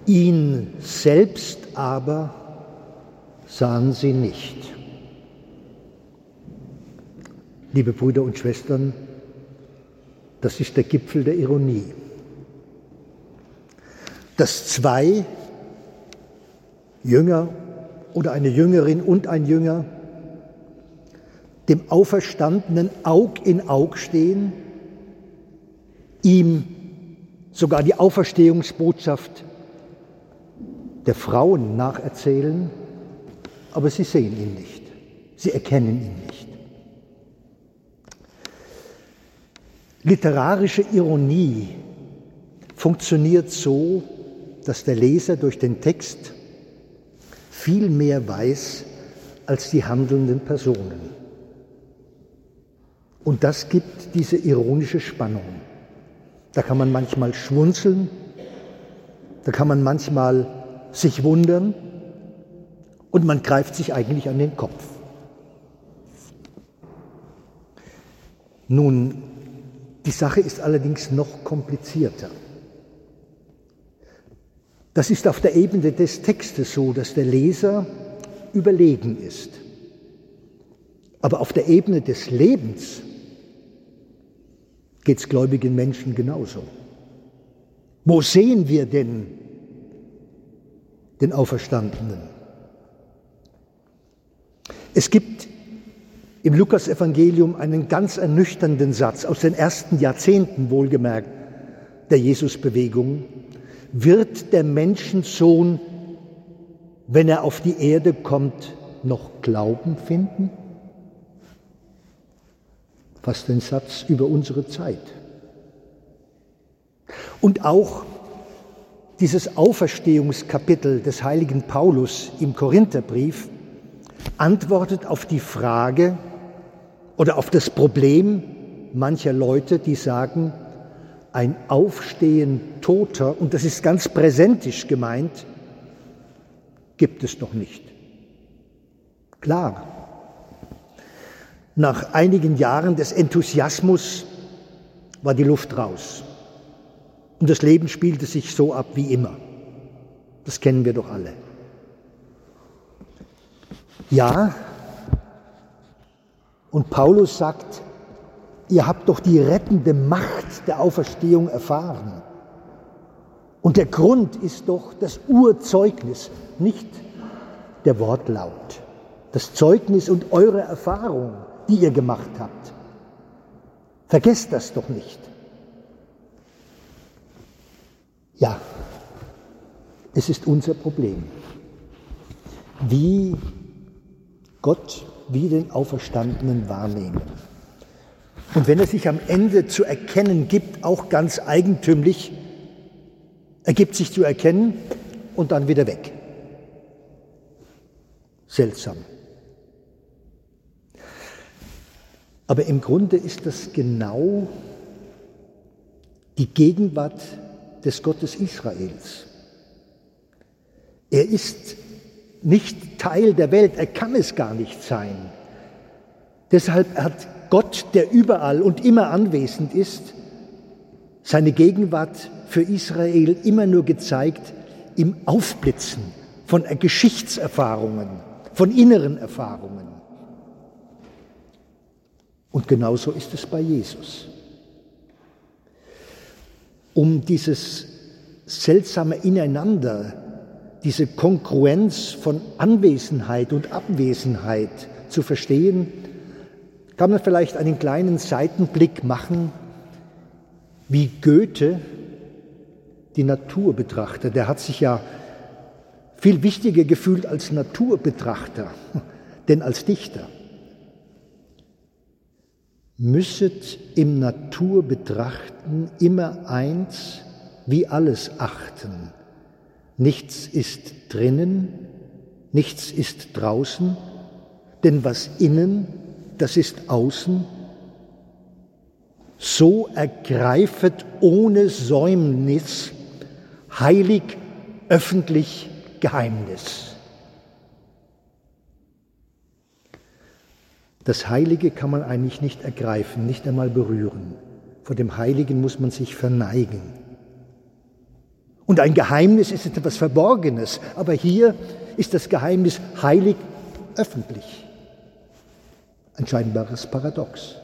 Ihn selbst aber sahen sie nicht. Liebe Brüder und Schwestern, das ist der Gipfel der Ironie. Dass zwei Jünger oder eine Jüngerin und ein Jünger dem Auferstandenen Aug in Aug stehen, ihm sogar die Auferstehungsbotschaft der Frauen nacherzählen, aber sie sehen ihn nicht, sie erkennen ihn nicht. Literarische Ironie funktioniert so, dass der Leser durch den Text viel mehr weiß als die handelnden Personen. Und das gibt diese ironische Spannung. Da kann man manchmal schmunzeln, da kann man manchmal sich wundern und man greift sich eigentlich an den Kopf. Nun, die Sache ist allerdings noch komplizierter. Das ist auf der Ebene des Textes so, dass der Leser überlegen ist. Aber auf der Ebene des Lebens geht es gläubigen Menschen genauso. Wo sehen wir denn den Auferstandenen? Es gibt im Lukasevangelium einen ganz ernüchternden Satz aus den ersten Jahrzehnten, wohlgemerkt, der Jesusbewegung. Wird der Menschensohn, wenn er auf die Erde kommt, noch Glauben finden? Fast ein Satz über unsere Zeit. Und auch dieses Auferstehungskapitel des heiligen Paulus im Korintherbrief antwortet auf die Frage oder auf das Problem mancher Leute, die sagen, ein Aufstehen Toter, und das ist ganz präsentisch gemeint, gibt es doch nicht. Klar, nach einigen Jahren des Enthusiasmus war die Luft raus. Und das Leben spielte sich so ab wie immer. Das kennen wir doch alle. Ja, und Paulus sagt, ihr habt doch die rettende Macht der Auferstehung erfahren. Und der Grund ist doch das Urzeugnis, nicht der Wortlaut. Das Zeugnis und eure Erfahrung, die ihr gemacht habt. Vergesst das doch nicht. Ja, es ist unser Problem. Wie Gott, wie den Auferstandenen wahrnehmen. Und wenn er sich am Ende zu erkennen gibt, auch ganz eigentümlich, er gibt sich zu erkennen und dann wieder weg. Seltsam. Aber im Grunde ist das genau die Gegenwart des Gottes Israels. Er ist nicht Teil der Welt, er kann es gar nicht sein. Deshalb hat Gott, der überall und immer anwesend ist, seine Gegenwart für Israel immer nur gezeigt im Aufblitzen von Geschichtserfahrungen, von inneren Erfahrungen. Und genauso ist es bei Jesus. Um dieses seltsame Ineinander, diese Kongruenz von Anwesenheit und Abwesenheit zu verstehen, kann man vielleicht einen kleinen Seitenblick machen, wie Goethe die Natur betrachtet. Der hat sich ja viel wichtiger gefühlt als Naturbetrachter, denn als Dichter. Müsset im Naturbetrachten immer eins wie alles achten. Nichts ist drinnen, nichts ist draußen, denn was innen, das ist außen. So ergreifet ohne Säumnis heilig öffentlich Geheimnis. Das Heilige kann man eigentlich nicht ergreifen, nicht einmal berühren. Vor dem Heiligen muss man sich verneigen. Und ein Geheimnis ist etwas Verborgenes, aber hier ist das Geheimnis heilig öffentlich. Ein scheinbares Paradox.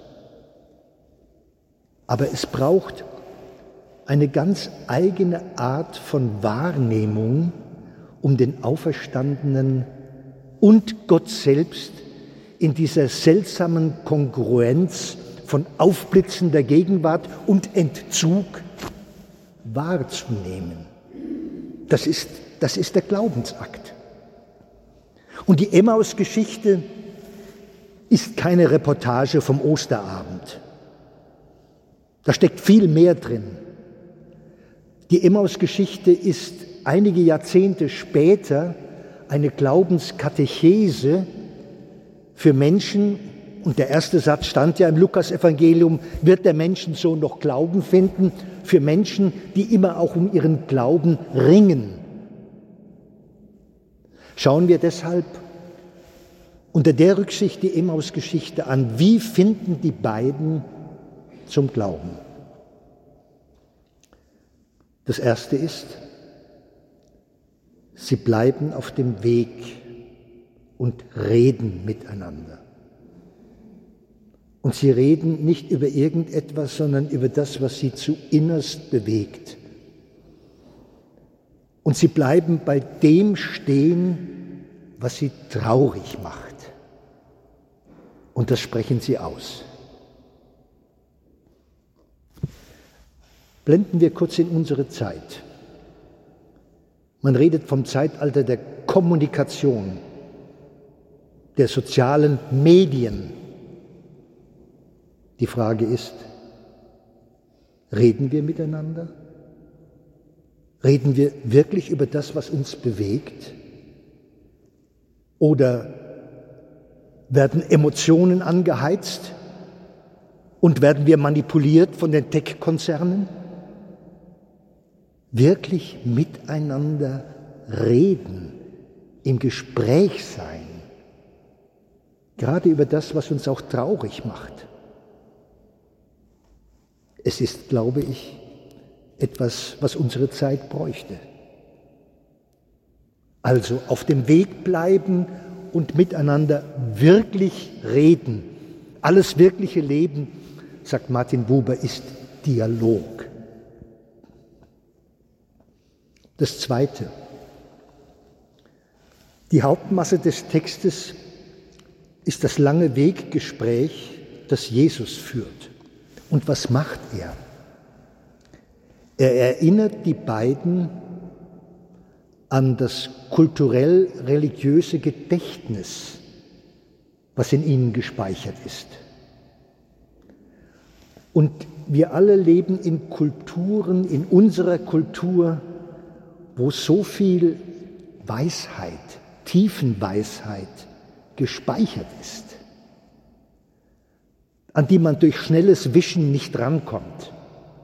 Aber es braucht eine ganz eigene Art von Wahrnehmung, um den Auferstandenen und Gott selbst in dieser seltsamen Kongruenz von aufblitzender Gegenwart und Entzug wahrzunehmen. Das ist der Glaubensakt. Und die Emmaus-Geschichte ist keine Reportage vom Osterabend. Da steckt viel mehr drin. Die Emmaus-Geschichte ist einige Jahrzehnte später eine Glaubenskatechese für Menschen, und der erste Satz stand ja im Lukasevangelium, wird der Menschensohn noch Glauben finden, für Menschen, die immer auch um ihren Glauben ringen. Schauen wir deshalb unter der Rücksicht die Emmaus-Geschichte an. Wie finden die beiden zum Glauben? Das erste ist, sie bleiben auf dem Weg und reden miteinander. Und sie reden nicht über irgendetwas, sondern über das, was sie zu innerst bewegt. Und sie bleiben bei dem stehen, was sie traurig macht. Und das sprechen sie aus. Blenden wir kurz in unsere Zeit. Man redet vom Zeitalter der Kommunikation, der sozialen Medien. Die Frage ist, reden wir miteinander? Reden wir wirklich über das, was uns bewegt? Oder werden Emotionen angeheizt und werden wir manipuliert von den Tech-Konzernen? Wirklich miteinander reden, im Gespräch sein, gerade über das, was uns auch traurig macht. Es ist, glaube ich, etwas, was unsere Zeit bräuchte. Also auf dem Weg bleiben und miteinander wirklich reden. Alles wirkliche Leben, sagt Martin Buber, ist Dialog. Das Zweite. Die Hauptmasse des Textes ist das lange Weggespräch, das Jesus führt. Und was macht er? Er erinnert die beiden an das kulturell-religiöse Gedächtnis, was in ihnen gespeichert ist. Und wir alle leben in Kulturen, in unserer Kultur, wo so viel Weisheit, Tiefenweisheit gespeichert ist, an die man durch schnelles Wischen nicht rankommt.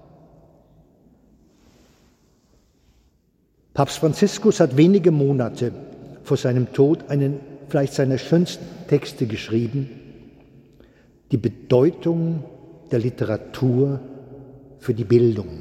Papst Franziskus hat wenige Monate vor seinem Tod einen vielleicht seiner schönsten Texte geschrieben, die Bedeutung der Literatur für die Bildung.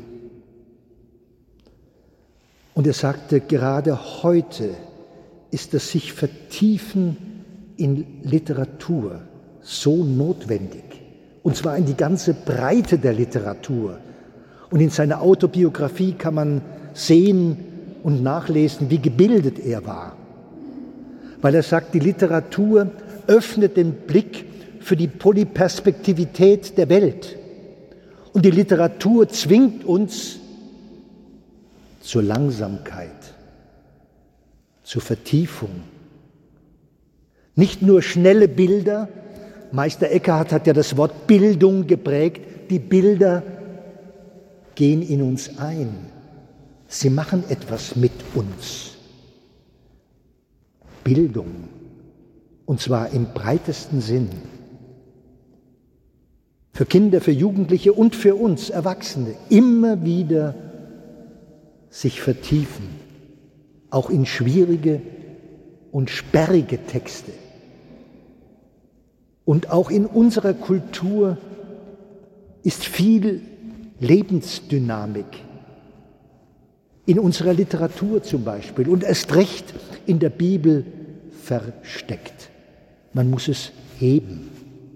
Und er sagte, gerade heute ist das sich vertiefen in Literatur so notwendig. Und zwar in die ganze Breite der Literatur. Und in seiner Autobiografie kann man sehen und nachlesen, wie gebildet er war. Weil er sagt, die Literatur öffnet den Blick für die Polyperspektivität der Welt. Und die Literatur zwingt uns zur Langsamkeit, zur Vertiefung. Nicht nur schnelle Bilder, Meister Eckhart hat ja das Wort Bildung geprägt, die Bilder gehen in uns ein. Sie machen etwas mit uns. Bildung, und zwar im breitesten Sinn. Für Kinder, für Jugendliche und für uns Erwachsene immer wieder sich vertiefen, auch in schwierige und sperrige Texte. Und auch in unserer Kultur ist viel Lebensdynamik. in unserer Literatur zum Beispiel und erst recht in der Bibel versteckt. Man muss es heben.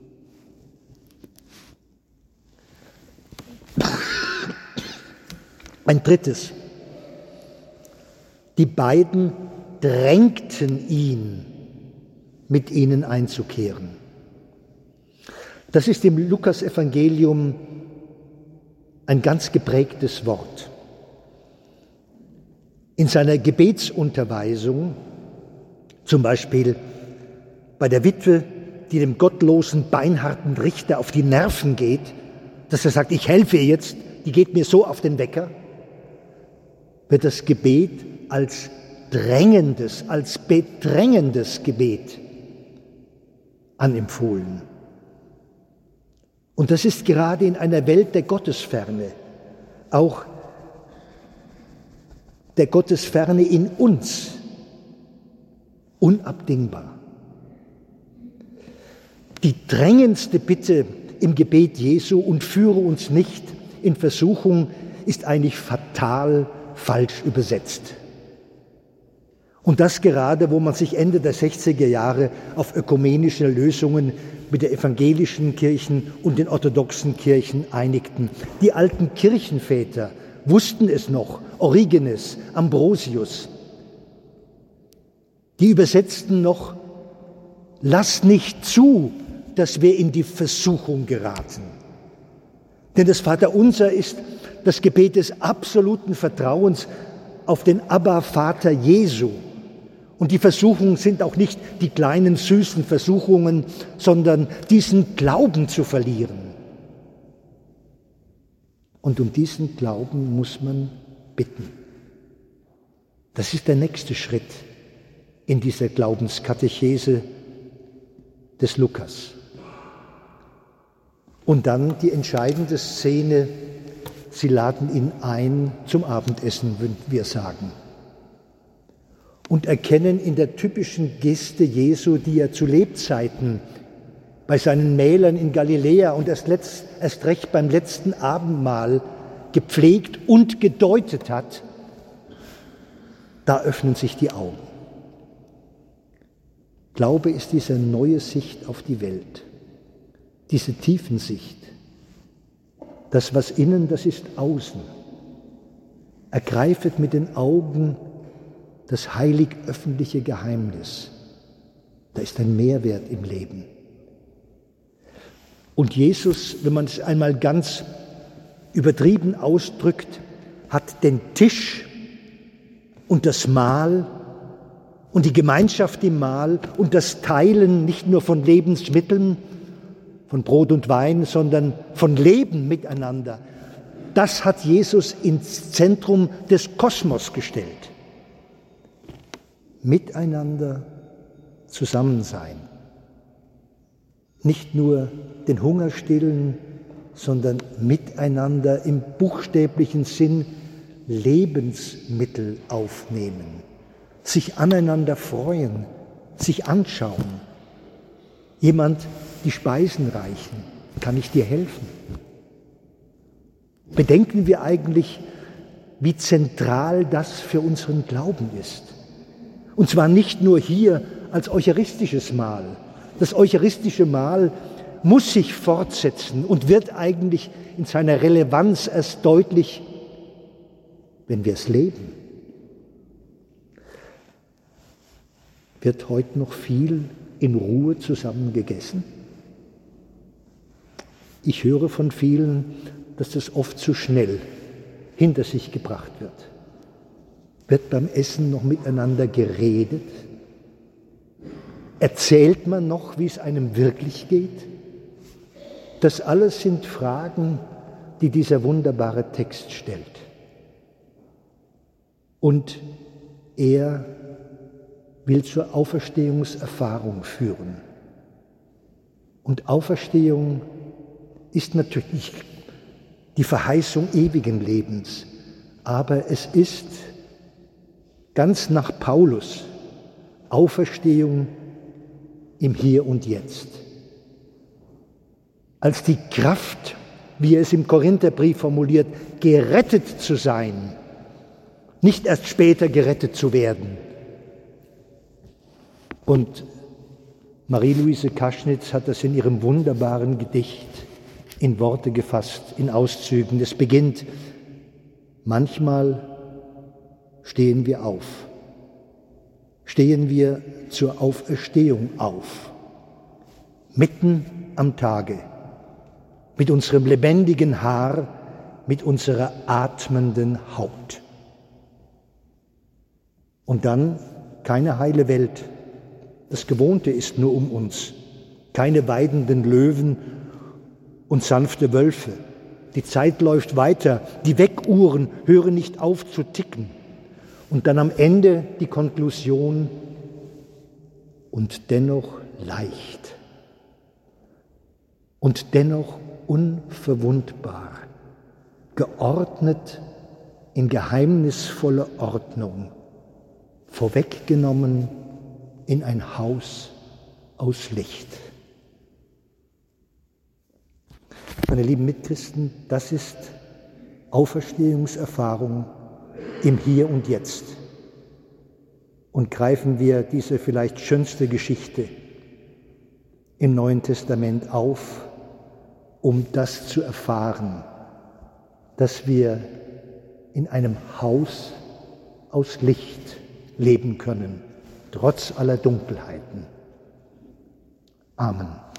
Ein drittes. Die beiden drängten ihn, mit ihnen einzukehren. Das ist im Lukas-Evangelium ein ganz geprägtes Wort. In seiner Gebetsunterweisung, zum Beispiel bei der Witwe, die dem gottlosen, beinharten Richter auf die Nerven geht, dass er sagt, ich helfe ihr jetzt, die geht mir so auf den Wecker, wird das Gebet als drängendes, als bedrängendes Gebet anempfohlen. Und das ist gerade in einer Welt der Gottesferne, auch der Gottesferne in uns, unabdingbar. Die drängendste Bitte im Gebet Jesu, und führe uns nicht in Versuchung, ist eigentlich fatal falsch übersetzt. Und das gerade, wo man sich Ende der 60er Jahre auf ökumenische Lösungen mit den evangelischen Kirchen und den orthodoxen Kirchen einigten. Die alten Kirchenväter wussten es noch, Origenes, Ambrosius. Die übersetzten noch, lass nicht zu, dass wir in die Versuchung geraten. Denn das Vaterunser ist das Gebet des absoluten Vertrauens auf den Abba-Vater Jesu. Und die Versuchungen sind auch nicht die kleinen, süßen Versuchungen, sondern diesen Glauben zu verlieren. Und um diesen Glauben muss man bitten. Das ist der nächste Schritt in dieser Glaubenskatechese des Lukas. Und dann die entscheidende Szene, sie laden ihn ein zum Abendessen, würden wir sagen. Und erkennen in der typischen Geste Jesu, die er zu Lebzeiten bei seinen Mälern in Galiläa und erst recht beim letzten Abendmahl gepflegt und gedeutet hat, da öffnen sich die Augen. Glaube ist diese neue Sicht auf die Welt, diese Tiefensicht. Das, was innen, das ist außen. Ergreifet mit den Augen das heilig öffentliche Geheimnis. Da ist ein Mehrwert im Leben. Und Jesus, wenn man es einmal ganz übertrieben ausdrückt, hat den Tisch und das Mahl und die Gemeinschaft im Mahl und das Teilen nicht nur von Lebensmitteln, von Brot und Wein, sondern von Leben miteinander. Das hat Jesus ins Zentrum des Kosmos gestellt. Miteinander zusammen sein. Nicht nur den Hunger stillen, sondern miteinander im buchstäblichen Sinn Lebensmittel aufnehmen, sich aneinander freuen, sich anschauen. Jemand die Speisen reichen, kann ich dir helfen? Bedenken wir eigentlich, wie zentral das für unseren Glauben ist. Und zwar nicht nur hier als eucharistisches Mahl. Das eucharistische Mahl muss sich fortsetzen und wird eigentlich in seiner Relevanz erst deutlich, wenn wir es leben. Wird heute noch viel in Ruhe zusammen gegessen? Ich höre von vielen, dass das oft zu schnell hinter sich gebracht wird. Wird beim Essen noch miteinander geredet? Erzählt man noch, wie es einem wirklich geht? Das alles sind Fragen, die dieser wunderbare Text stellt. Und er will zur Auferstehungserfahrung führen. Und Auferstehung ist natürlich die Verheißung ewigen Lebens, aber es ist ganz nach Paulus Auferstehung im Hier und Jetzt. Als die Kraft, wie er es im Korintherbrief formuliert, gerettet zu sein, nicht erst später gerettet zu werden. Und Marie-Louise Kaschnitz hat das in ihrem wunderbaren Gedicht in Worte gefasst, in Auszügen. Es beginnt: Manchmal stehen wir auf, stehen wir zur Auferstehung auf, mitten am Tage, mit unserem lebendigen Haar, mit unserer atmenden Haut. Und dann keine heile Welt. Das Gewohnte ist nur um uns. Keine weidenden Löwen und sanfte Wölfe. Die Zeit läuft weiter. Die Weckuhren hören nicht auf zu ticken. Und dann am Ende die Konklusion: und dennoch leicht. Und dennoch unverwundbar. Geordnet in geheimnisvoller Ordnung. Vorweggenommen in ein Haus aus Licht. Meine lieben Mitchristen, das ist Auferstehungserfahrung im Hier und Jetzt. Und greifen wir diese vielleicht schönste Geschichte im Neuen Testament auf, um das zu erfahren, dass wir in einem Haus aus Licht leben können, trotz aller Dunkelheiten. Amen.